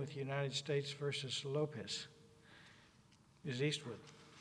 with United States versus Lopez. Ms. Eastwood.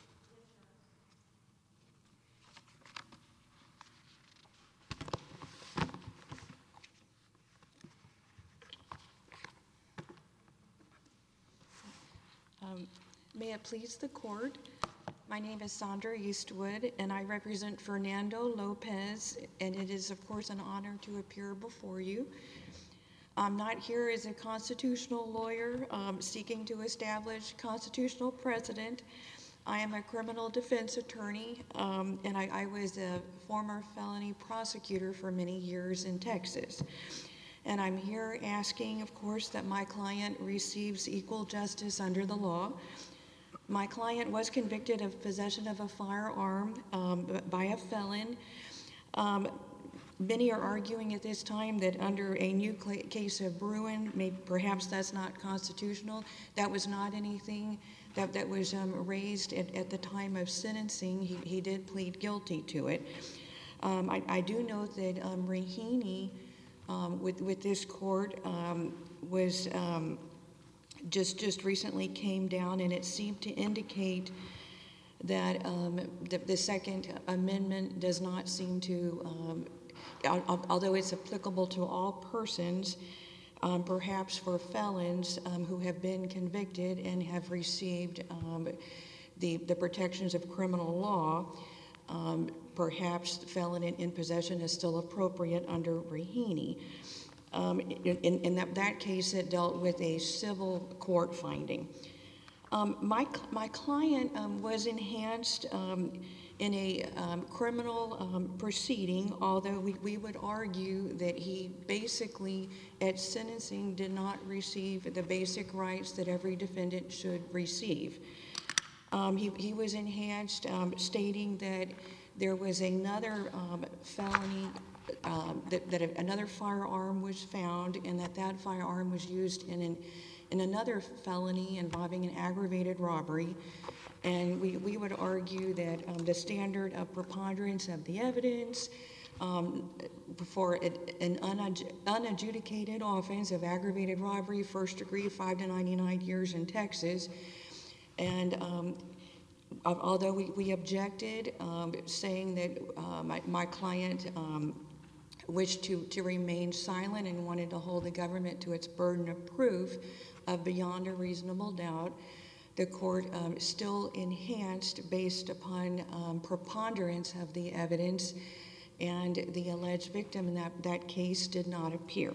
May it please the court, my name is Sandra Eastwood, and I represent Fernando Lopez, and it is, of course, an honor to appear before you. I'm not here as a constitutional lawyer seeking to establish constitutional precedent. I am a criminal defense attorney, and I was a former felony prosecutor for many years in Texas. And I'm here asking, of course, that my client receives equal justice under the law. My client was convicted of possession of a firearm by a felon. Many are arguing at this time that under a new case of Bruin, perhaps that's not constitutional. That was not anything that was raised at the time of sentencing. He did plead guilty to it. I do note that Raheny with this court was just recently came down, and it seemed to indicate that the Second Amendment does not seem to, although it's applicable to all persons, perhaps for felons who have been convicted and have received the protections of criminal law, perhaps felon in possession is still appropriate under Raheny. In that case, it dealt with a civil court finding. My client was enhanced in a criminal proceeding, although we would argue that he basically, at sentencing, did not receive the basic rights that every defendant should receive. He was enhanced, stating that there was another felony, that another firearm was found, and that firearm was used in another felony involving an aggravated robbery. And we would argue that the standard of preponderance of the evidence for an unadjudicated offense of aggravated robbery, first degree, 5 to 99 years in Texas, and although we objected, saying that my client wished to remain silent and wanted to hold the government to its burden of proof of beyond a reasonable doubt, the court still enhanced based upon preponderance of the evidence, and the alleged victim in that case did not appear.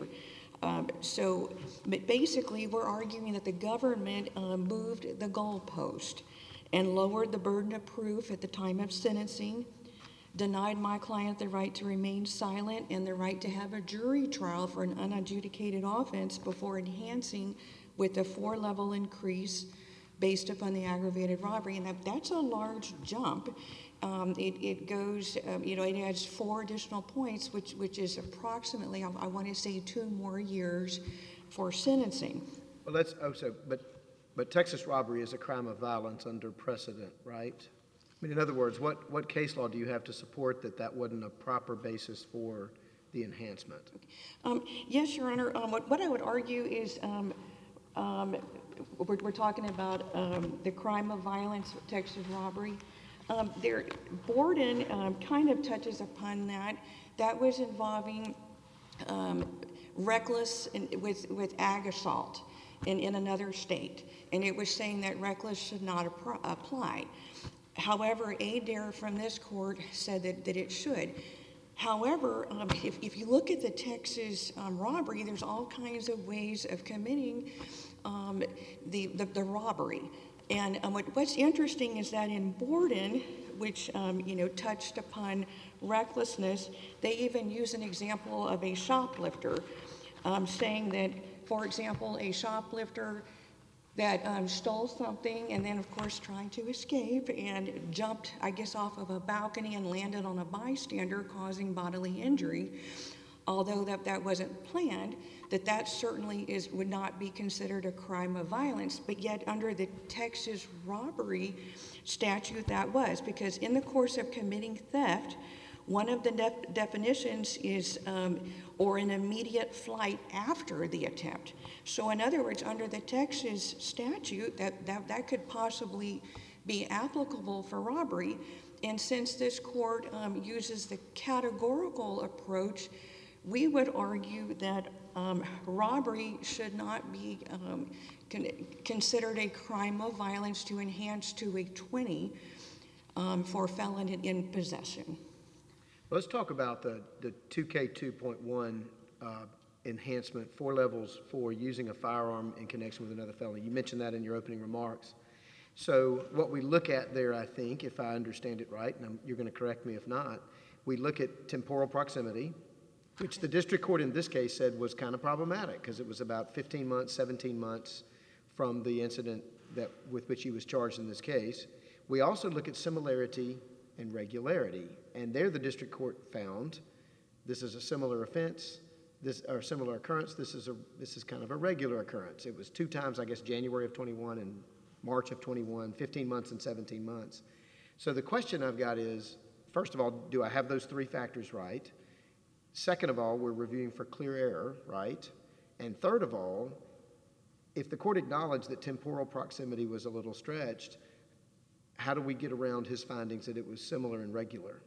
But basically, we're arguing that the government moved the goalpost and lowered the burden of proof at the time of sentencing, denied my client the right to remain silent and the right to have a jury trial for an unadjudicated offense before enhancing with a 4-level increase based upon the aggravated robbery. And that's a large jump. It goes, it adds 4 additional points, which is approximately, I want to say, 2 more years for sentencing. Well, but Texas robbery is a crime of violence under precedent, right? I mean, in other words, what case law do you have to support that wasn't a proper basis for the enhancement? Yes, Your Honor. What I would argue is we're talking about the crime of violence, Texas robbery. Borden kind of touches upon that. That was involving reckless with ag assault in another state, and it was saying that reckless should not apply. However, Adair from this court said that it should. However, if you look at the Texas robbery, there's all kinds of ways of committing the robbery. And what's interesting is that in Borden, which touched upon recklessness, they even use an example of a shoplifter, saying that, for example, a shoplifter that stole something and then, of course, trying to escape and jumped, I guess, off of a balcony and landed on a bystander, causing bodily injury. Although that wasn't planned, that certainly would not be considered a crime of violence, but yet under the Texas robbery statute that was, because in the course of committing theft, One of the definitions is or an immediate flight after the attempt. So in other words, under the Texas statute, that could possibly be applicable for robbery. And since this court uses the categorical approach, we would argue that robbery should not be considered a crime of violence to enhance to a 20 for felon in possession. Let's talk about the 2K2.1 enhancement, 4 levels for using a firearm in connection with another felony. You mentioned that in your opening remarks. So what we look at there, I think, if I understand it right, and you're going to correct me if not, we look at temporal proximity, which the district court in this case said was kind of problematic because it was about 15 months, 17 months from the incident with which he was charged in this case. We also look at similarity and regularity, and there the district court found this is a similar offense, or similar occurrence. This is kind of a regular occurrence. It was 2 times, I guess, January of 21 and March of 21, 15 months and 17 months. So the question I've got is, first of all, do I have those 3 factors right? Second of all, we're reviewing for clear error, right? And third of all, if the court acknowledged that temporal proximity was a little stretched, how do we get around his findings that it was similar and regular?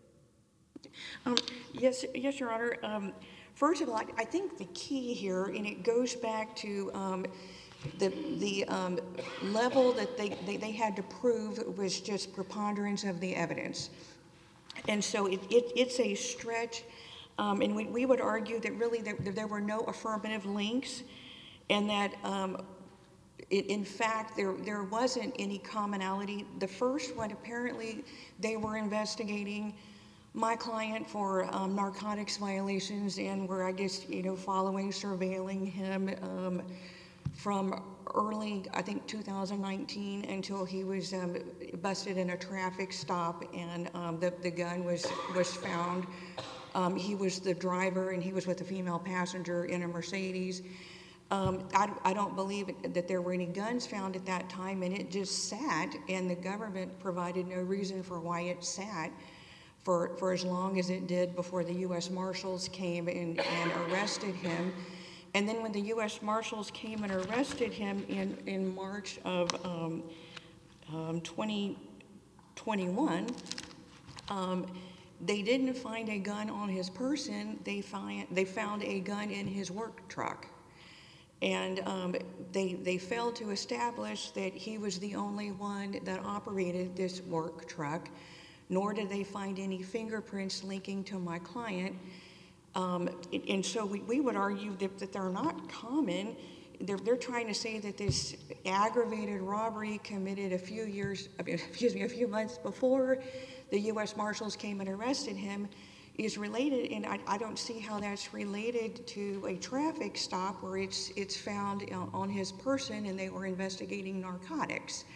Yes, Your Honor. First of all, I think the key here, and it goes back to the level that they had to prove was just preponderance of the evidence. And so it's a stretch, and we would argue that really there were no affirmative links, and that in fact there wasn't any commonality. The first one, apparently they were investigating my client for narcotics violations and were, I guess, following, surveilling him from early, I think, 2019 until he was busted in a traffic stop, and the gun was found. He was the driver, and he was with a female passenger in a Mercedes. I don't believe that there were any guns found at that time, and it just sat, and the government provided no reason for why it sat for as long as it did before the U.S. Marshals came and arrested him. And then when the U.S. Marshals came and arrested him in March of 2021, they didn't find a gun on his person. They found a gun in his work truck. And they failed to establish that he was the only one that operated this work truck, nor did they find any fingerprints linking to my client. And so we would argue that they're not common. They're trying to say that this aggravated robbery committed a few months before the U.S. Marshals came and arrested him is related, and I don't see how that's related to a traffic stop where it's found on his person and they were investigating narcotics.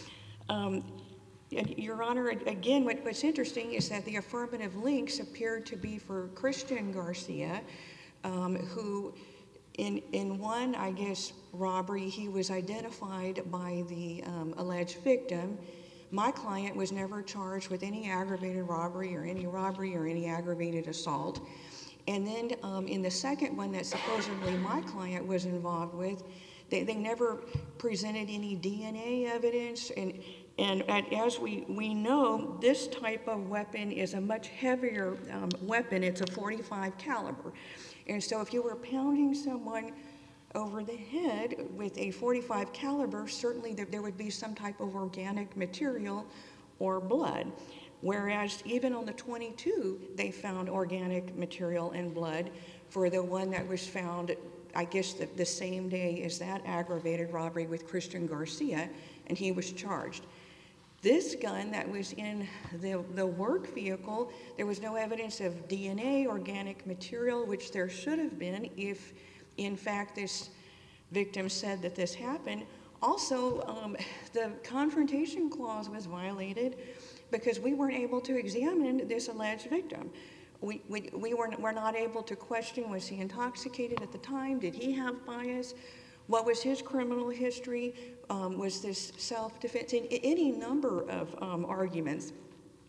Your Honor, again, what's interesting is that the affirmative links appeared to be for Christian Garcia, who in one, I guess, robbery, he was identified by the alleged victim. My client was never charged with any aggravated robbery or any aggravated assault. And then in the second one that supposedly my client was involved with, they never presented any DNA evidence. And as we know, this type of weapon is a much heavier weapon. It's a .45 caliber. And so if you were pounding someone over the head with a .45 caliber, certainly there would be some type of organic material or blood. Whereas even on the .22, they found organic material and blood for the one that was found, I guess, the same day as that aggravated robbery with Christian Garcia, and he was charged. This gun that was in the work vehicle, there was no evidence of DNA, organic material, which there should have been if, in fact, this victim said that this happened. Also, the confrontation clause was violated because we weren't able to examine this alleged victim. We were not able to question, was he intoxicated at the time? Did he have bias? What was his criminal history? Was this self-defense? Any number of arguments.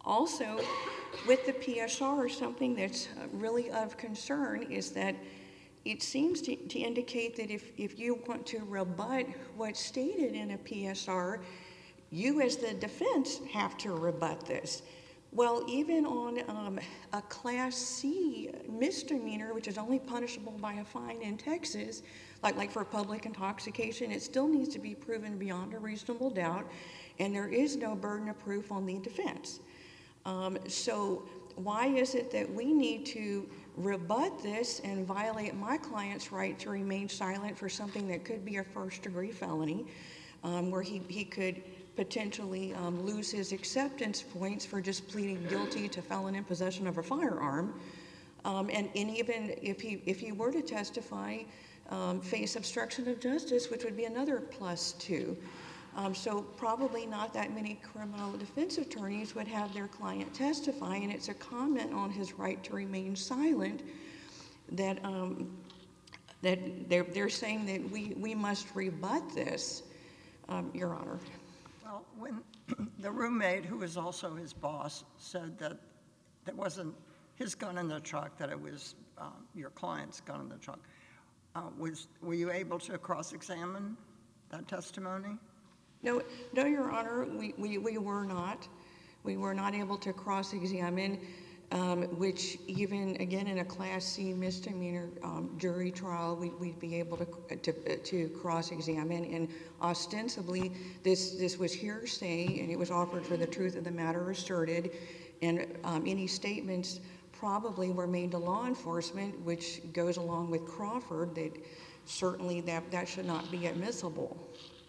Also, with the PSR, something that's really of concern is that it seems to indicate that if you want to rebut what's stated in a PSR, you as the defense have to rebut this. Well, even on a Class C misdemeanor, which is only punishable by a fine in Texas, like for public intoxication, it still needs to be proven beyond a reasonable doubt, and there is no burden of proof on the defense. So why is it that we need to rebut this and violate my client's right to remain silent for something that could be a first-degree felony, where he could potentially lose his acceptance points for just pleading guilty to felon in possession of a firearm, and even if he were to testify, face obstruction of justice, which would be another +2. So probably not that many criminal defense attorneys would have their client testify, and it's a comment on his right to remain silent that that they're saying that we must rebut this, Your Honor. Well, when the roommate, who was also his boss, said that that wasn't his gun in the truck, that it was your client's gun in the truck, were you able to cross-examine that testimony? No, Your Honor, we were not. We were not able to cross-examine, which even, again, in a Class C misdemeanor jury trial, we'd be able to cross-examine. And ostensibly, this was hearsay, and it was offered for the truth of the matter asserted. And any statements probably were made to law enforcement, which goes along with Crawford, that certainly that should not be admissible.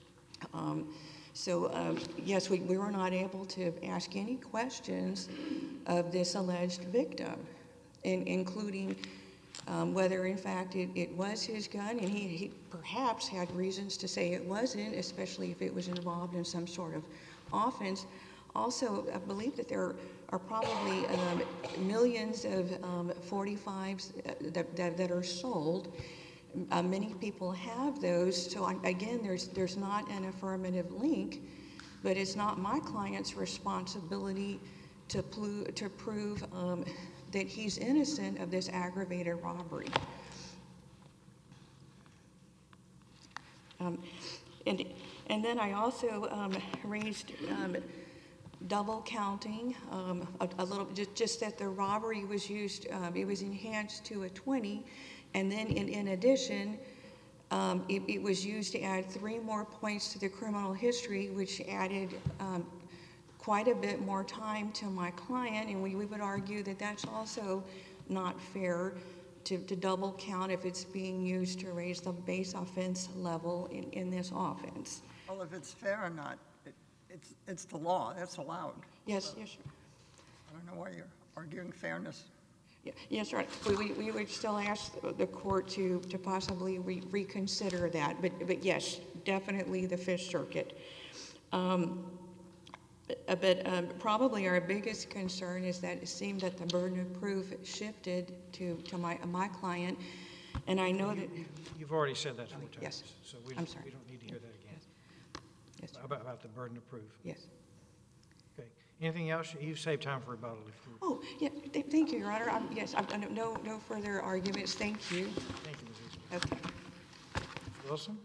Yes, we were not able to ask any questions of this alleged victim, including whether, in fact, it was his gun, and he perhaps had reasons to say it wasn't, especially if it was involved in some sort of offense. Also, I believe that there are probably millions of 45s that are sold. Many people have those, so again, there's not an affirmative link, but it's not my client's responsibility to prove that he's innocent of this aggravated robbery. And then I also raised double counting, a little, just that the robbery was used, it was enhanced to a 20, and then in addition, it was used to add 3 more points to the criminal history, which added quite a bit more time to my client, and we would argue that that's also not fair to double count if it's being used to raise the base offense level in this offense. Well, if it's fair or not, it's the law. That's allowed. Yes, So, yes, sir. I don't know why you're arguing fairness. Yeah, yes, right. We would still ask the court to possibly reconsider that, but yes, definitely the Fifth Circuit. But probably our biggest concern is that it seemed that the burden of proof shifted to my client, and I know that You've already said that 4 times. Yes. So I'm sorry. we don't need to hear that again. yes, sir. About the burden of proof. Yes. Okay. Anything else? You've saved time for rebuttal. Oh, yeah. Thank you, Your Honor. Yes, I've done no further arguments. Thank you. Thank you, Ms. Eastman. Okay. Mr. Wilson?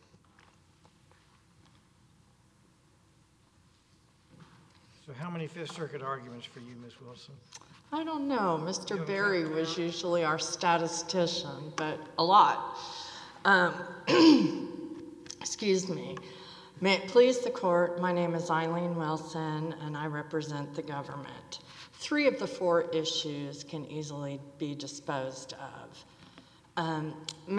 So how many Fifth Circuit arguments for you, Ms. Wilson? I don't know. Mr. Berry was usually our statistician, but a lot. Excuse me. May it please the court, my name is Eileen Wilson, and I represent the government. 3 of the 4 issues can easily be disposed of.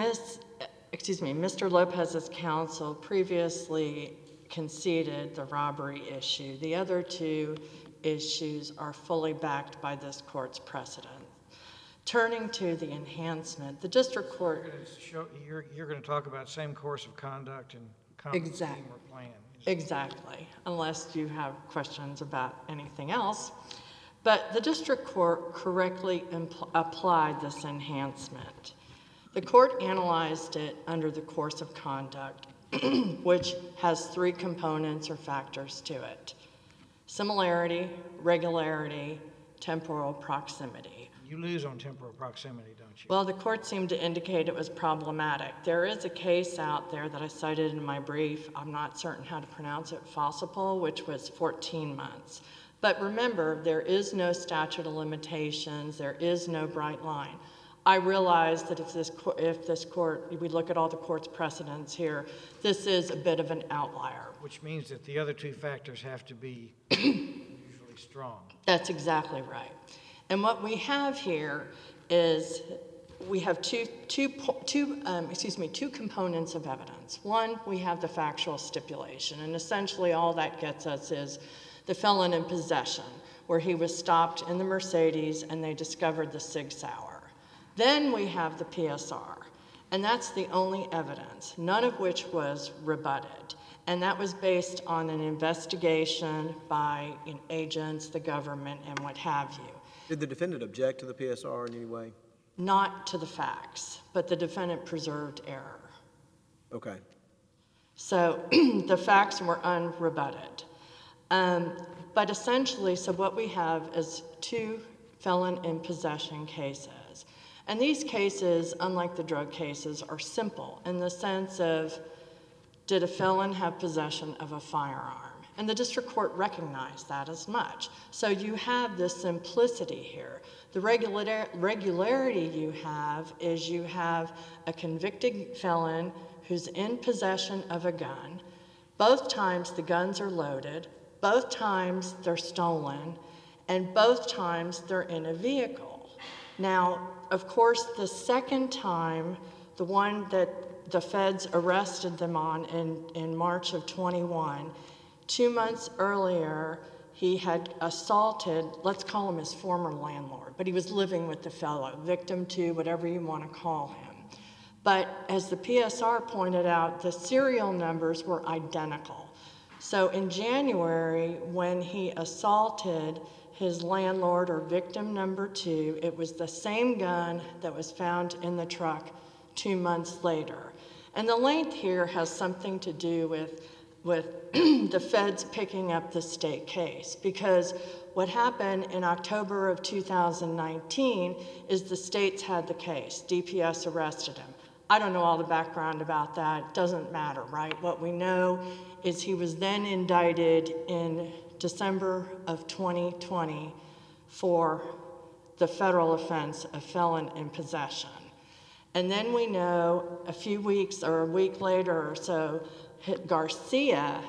Mr. Lopez's counsel previously conceded the robbery issue. The other 2 issues are fully backed by this court's precedent. Turning to the enhancement, the district court... You're going to talk about same course of conduct and Exactly. or plan. Exactly, unless you have questions about anything else. But the district court correctly applied this enhancement. The court analyzed it under the course of conduct, which has 3 components or factors to it. Similarity, regularity, temporal proximity. You lose on temporal proximity, don't you? Well, the court seemed to indicate it was problematic. There is a case out there that I cited in my brief, I'm not certain how to pronounce it, Fossipol, which was 14 months. But remember, there is no statute of limitations, there is no bright line. I realize that if this court, we look at all the court's precedents here, this is a bit of an outlier. Which means that the other two factors have to be usually strong. That's exactly right. And what we have here is we have two components of evidence. One, we have the factual stipulation, and essentially all that gets us is the felon in possession, where he was stopped in the Mercedes and they discovered the Sig Sauer. Then we have the PSR, and that's the only evidence, none of which was rebutted. And that was based on an investigation by agents, the government, and what have you. Did the defendant object to the PSR in any way? Not to the facts, but the defendant preserved error. Okay. So the facts were unrebutted. But essentially, so what we have is two felon in possession cases. And these cases, unlike the drug cases, are simple in the sense of, did a felon have possession of a firearm? And the district court recognized that as much. So you have this simplicity here. The regularity you have is you have a convicted felon who's in possession of a gun. Both times the guns are loaded, both times they're stolen, and both times they're in a vehicle. Now, of course, the second time, the one that the feds arrested them on in March of 21, 2 months earlier, he had assaulted, let's call him his former landlord, but he was living with the fellow, victim two, whatever you want to call him. But as the PSR pointed out, the serial numbers were identical. So in January, when he assaulted his landlord or victim number two, it was the same gun that was found in the truck 2 months later. And the length here has something to do with the feds picking up the state case, because what happened in October of 2019 is the states had the case. DPS arrested him. I don't know all the background about that. It doesn't matter, right? What we know is he was then indicted in December of 2020 for the federal offense of felon in possession. And then we know a few weeks or a week later or so, Garcia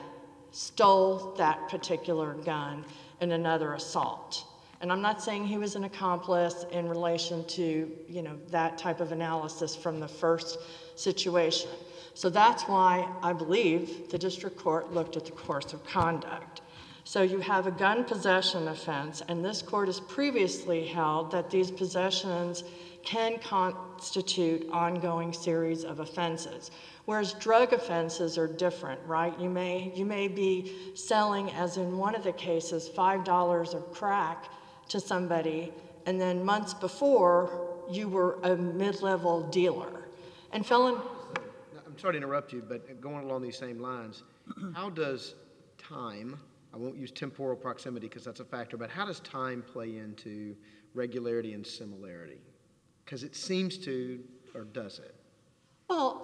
stole that particular gun in another assault. And I'm not saying he was an accomplice in relation to, that type of analysis from the first situation. So that's why I believe the district court looked at the course of conduct. So you have a gun possession offense, and this court has previously held that these possessions can constitute ongoing series of offenses. Whereas drug offenses are different, right? You may be selling, as in one of the cases, $5 of crack to somebody, and then months before, you were a mid-level dealer. And felon... I'm sorry to interrupt you, but going along these same lines, how does time, I won't use temporal proximity because that's a factor, but how does time play into regularity and similarity? Because it seems to, or does it? Well,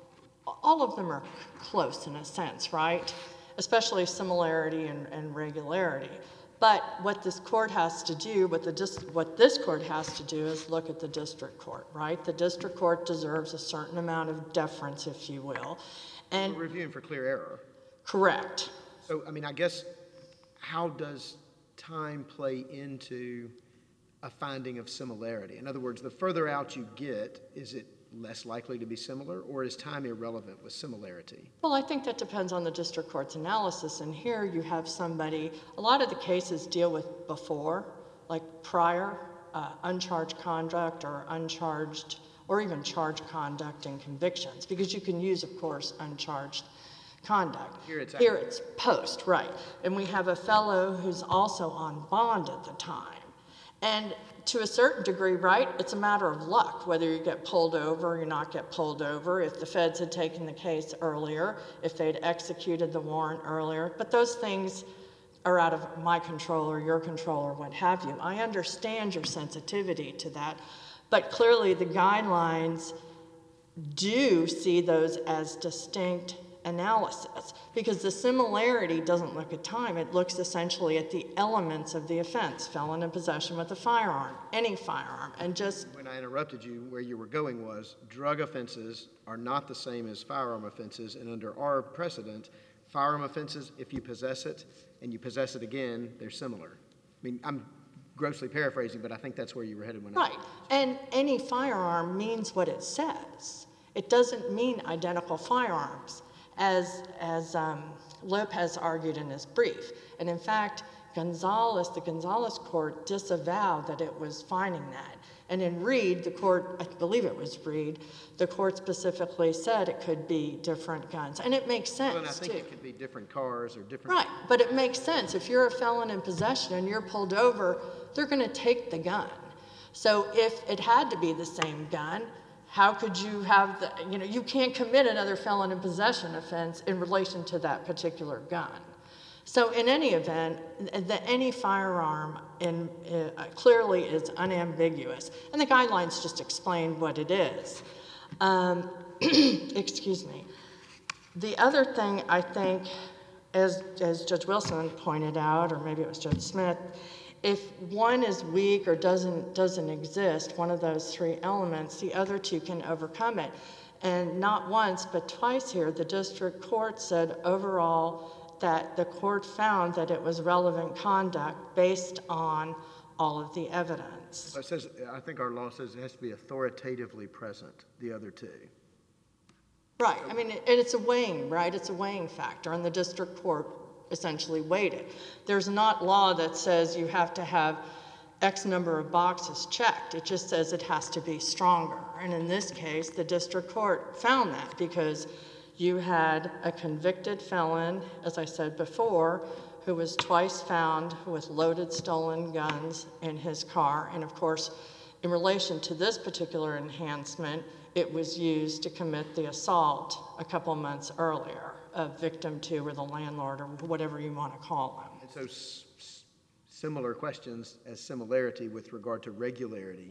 all of them are close in a sense, right? Especially similarity and regularity. But what this court has to do, what this court has to do is look at the district court, right? The district court deserves a certain amount of deference, if you will. And we're reviewing for clear error. Correct. So, I guess, how does time play into a finding of similarity? In other words, the further out you get, is it less likely to be similar, or is time irrelevant with similarity? Well, I think that depends on the district court's analysis, and here you have somebody, a lot of the cases deal with before, like prior uncharged conduct or uncharged, or even charged conduct and convictions, because you can use, of course, uncharged conduct. Here it's post, right. And we have a fellow who's also on bond at the time. And to a certain degree, right, it's a matter of luck, whether you get pulled over or you not get pulled over, if the feds had taken the case earlier, if they'd executed the warrant earlier. But those things are out of my control or your control or what have you. I understand your sensitivity to that, but clearly the guidelines do see those as distinct analysis, because the similarity doesn't look at time. It looks essentially at the elements of the offense: felon in possession with a firearm, any firearm, and just... When I interrupted you, where you were going was drug offenses are not the same as firearm offenses, and under our precedent, firearm offenses, if you possess it and you possess it again, they're similar. I mean, I'm grossly paraphrasing, but I think that's where you were headed when Right, and any firearm means what it says. It doesn't mean identical firearms, as Lopez argued in his brief. And in fact, the Gonzalez court disavowed that it was finding that. And in Reed, the court, I believe it was Reed, the court specifically said it could be different guns. And it makes sense, Well, and I think too. it could be different cars or different... Right, but it makes sense. If you're a felon in possession and you're pulled over, they're going to take the gun. So if it had to be the same gun, how could you have the, you can't commit another felon in possession offense in relation to that particular gun. So in any event, any firearm clearly is unambiguous, and the guidelines just explain what it is. Excuse me. The other thing I think, as Judge Wilson pointed out, or maybe it was Judge Smith, if one is weak or doesn't exist, one of those three elements, the other two can overcome it. And not once, but twice here, the district court said overall that the court found that it was relevant conduct based on all of the evidence. It says, I think our law says it has to be authoritatively present, the other two. Right, I mean, and it's a weighing, right? It's a weighing factor, and the district court essentially weighed it. There's not law that says you have to have X number of boxes checked. It just says it has to be stronger. And in this case, the district court found that because you had a convicted felon, as I said before, who was twice found with loaded stolen guns in his car. And of course, in relation to this particular enhancement, it was used to commit the assault a couple months earlier of victim 2 or the landlord or whatever you want to call him. And so similar questions as similarity with regard to regularity.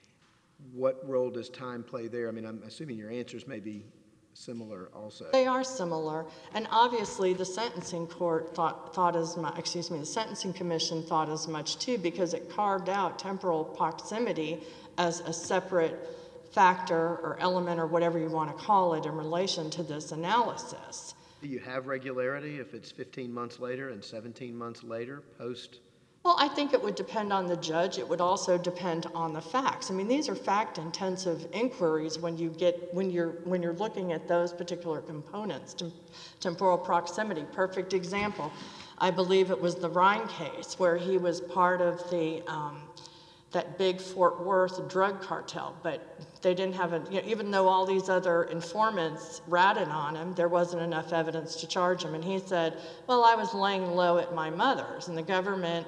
What role does time play there? I mean, I'm assuming your answers may be similar also. They are similar, and obviously the sentencing court thought as much, the Sentencing Commission thought as much too, because it carved out temporal proximity as a separate factor or element or whatever you want to call it in relation to this analysis. Do you have regularity if it's 15 months later and 17 months later post? Well, I think it would depend on the judge. It would also depend on the facts. I mean, these are fact-intensive inquiries when you're looking at those particular components. Temporal proximity, perfect example. I believe it was the Rhine case where he was part of the that big Fort Worth drug cartel, but they didn't have even though all these other informants ratted on him, there wasn't enough evidence to charge him. And he said, well, I was laying low at my mother's, and the government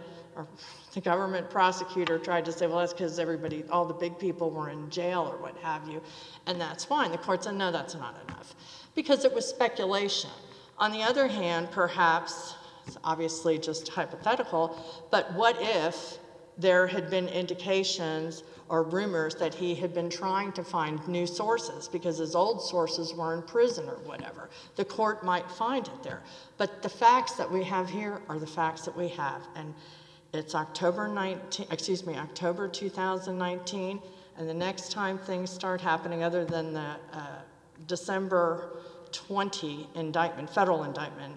prosecutor tried to say, well, that's because all the big people were in jail or what have you, and that's fine. The court said, no, that's not enough, because it was speculation. On the other hand, perhaps, it's obviously just hypothetical, but what if there had been indications or rumors that he had been trying to find new sources because his old sources were in prison or whatever? The court might find it there. But the facts that we have here are the facts that we have. And it's October 2019, and the next time things start happening, other than the December 20 indictment, federal indictment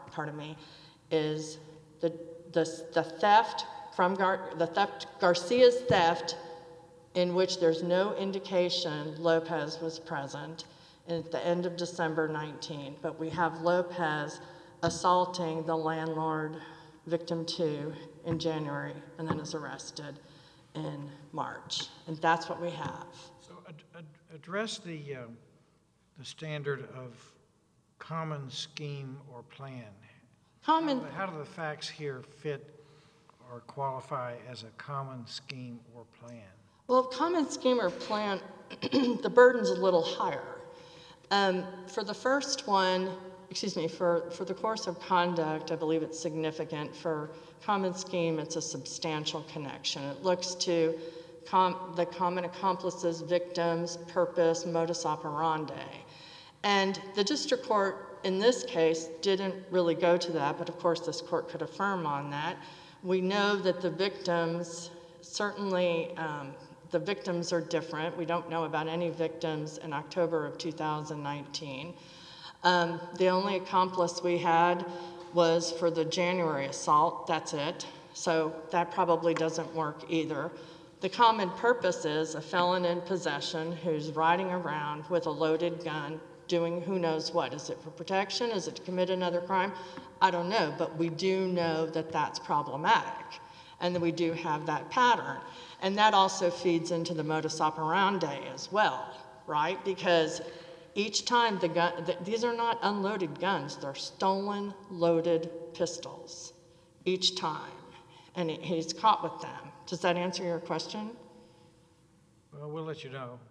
is the theft from Garcia's theft, in which there's no indication Lopez was present at the end of December 19, but we have Lopez assaulting the landlord, victim 2, in January, and then is arrested in March, and that's what we have. So address the standard of common scheme or plan. How do the facts here fit or qualify as a common scheme or plan? Well, common scheme or plan, the burden's a little higher. For the first one, for the course of conduct, I believe it's significant. For common scheme, it's a substantial connection. It looks to the common accomplices, victims, purpose, modus operandi. And the district court in this case didn't really go to that, but of course this court could affirm on that. We know that the victims, certainly the victims are different. We don't know about any victims in October of 2019. The only accomplice we had was for the January assault, that's it. So that probably doesn't work either. The common purpose is a felon in possession who's riding around with a loaded gun doing who knows what. Is it for protection? Is it to commit another crime? I don't know, but we do know that that's problematic, and that we do have that pattern. And that also feeds into the modus operandi as well, right? Because each time the gun, these are not unloaded guns, they're stolen, loaded pistols each time, and he's caught with them. Does that answer your question? Well, we'll let you know.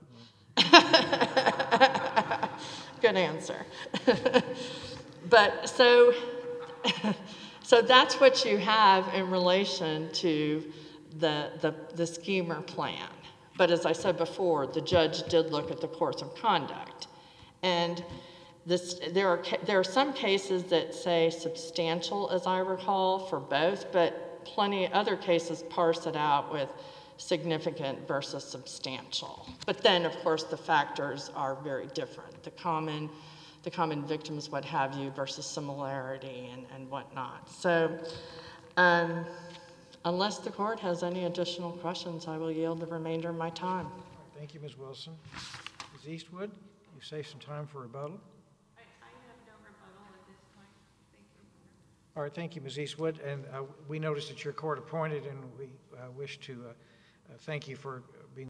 Good answer. But so that's what you have in relation to the scheme or plan. But as I said before, the judge did look at the course of conduct. And there are some cases that say substantial, as I recall, for both, but plenty of other cases parse it out with significant versus substantial. But then, of course, the factors are very different. The common victims, what have you, versus similarity and whatnot. So unless the court has any additional questions, I will yield the remainder of my time. All right, thank you, Ms. Wilson. Ms. Eastwood, you saved some time for rebuttal. I have no rebuttal at this point. Thank you. All right, thank you, Ms. Eastwood. And we noticed that you're court appointed, and we wish to thank you for being